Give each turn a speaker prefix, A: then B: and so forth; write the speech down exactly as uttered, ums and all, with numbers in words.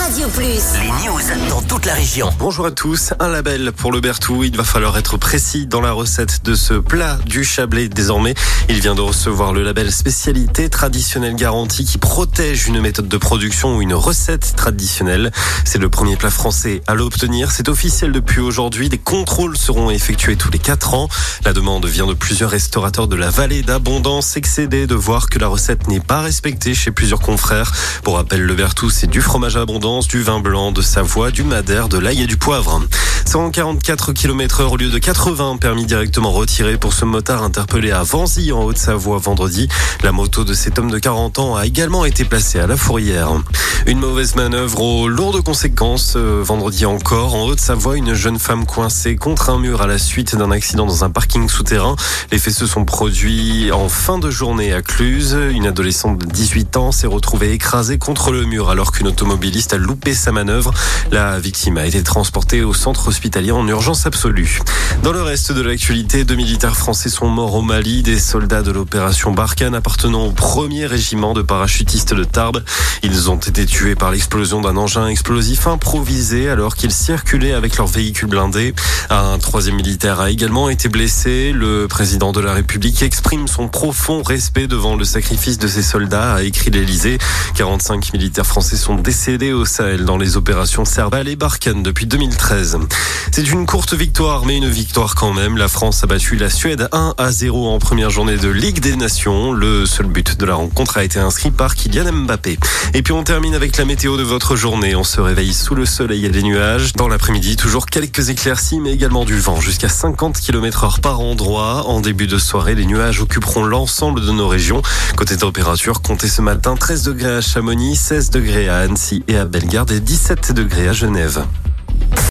A: Radio Plus.
B: Les news dans toute la région.
C: Bonjour à tous. Un label pour le Berthoud. Il va falloir être précis dans la recette de ce plat du Chablais désormais. Il vient de recevoir le label spécialité traditionnelle garantie qui protège une méthode de production ou une recette traditionnelle. C'est le premier plat français à l'obtenir. C'est officiel depuis aujourd'hui. Des contrôles seront effectués tous les quatre ans. La demande vient de plusieurs restaurateurs de la vallée d'Abondance, excédés de voir que la recette n'est pas respectée chez plusieurs confrères. Pour rappel, le Berthoud, c'est du fromage à abondance, du vin blanc de Savoie, du madère, de l'ail et du poivre. cent quarante-quatre kilomètres heure au lieu de quatre-vingts, permis directement retiré pour ce motard interpellé à Vanzy en Haute-Savoie vendredi. La moto de cet homme de quarante ans a également été placée à la fourrière. Une mauvaise manœuvre aux lourdes conséquences. Euh, vendredi encore, en Haute-Savoie, une jeune femme coincée contre un mur à la suite d'un accident dans un parking souterrain. Les faits se sont produits en fin de journée à Cluse. Une adolescente de dix-huit ans s'est retrouvée écrasée contre le mur alors qu'une automobiliste a loupé sa manœuvre. La victime a été transportée au centre hospitalier en urgence absolue. Dans le reste de l'actualité, deux militaires français sont morts au Mali, des soldats de l'opération Barkhane appartenant au premier régiment de parachutistes de Tarbes. Ils ont été tués par l'explosion d'un engin explosif improvisé alors qu'ils circulaient avec leur véhicule blindé. Un troisième militaire a également été blessé. Le président de la République exprime son profond respect devant le sacrifice de ses soldats, a écrit l'Élysée. quarante-cinq militaires français sont décédés au Sahel dans les opérations Serval et Barkhane depuis deux mille treize. C'est une courte victoire, mais une victoire quand même. La France a battu la Suède un à zéro en première journée de Ligue des Nations. Le seul but de la rencontre a été inscrit par Kylian Mbappé. Et puis on termine avec la météo de votre journée. On se réveille sous le soleil et des nuages. Dans l'après-midi, toujours quelques éclaircies, mais également du vent jusqu'à cinquante kilomètres heure par endroit. En début de soirée, les nuages occuperont l'ensemble de nos régions. Côté température, comptez ce matin treize degrés à Chamonix, seize degrés à Annecy et à Bellegarde et dix-sept degrés à Genève.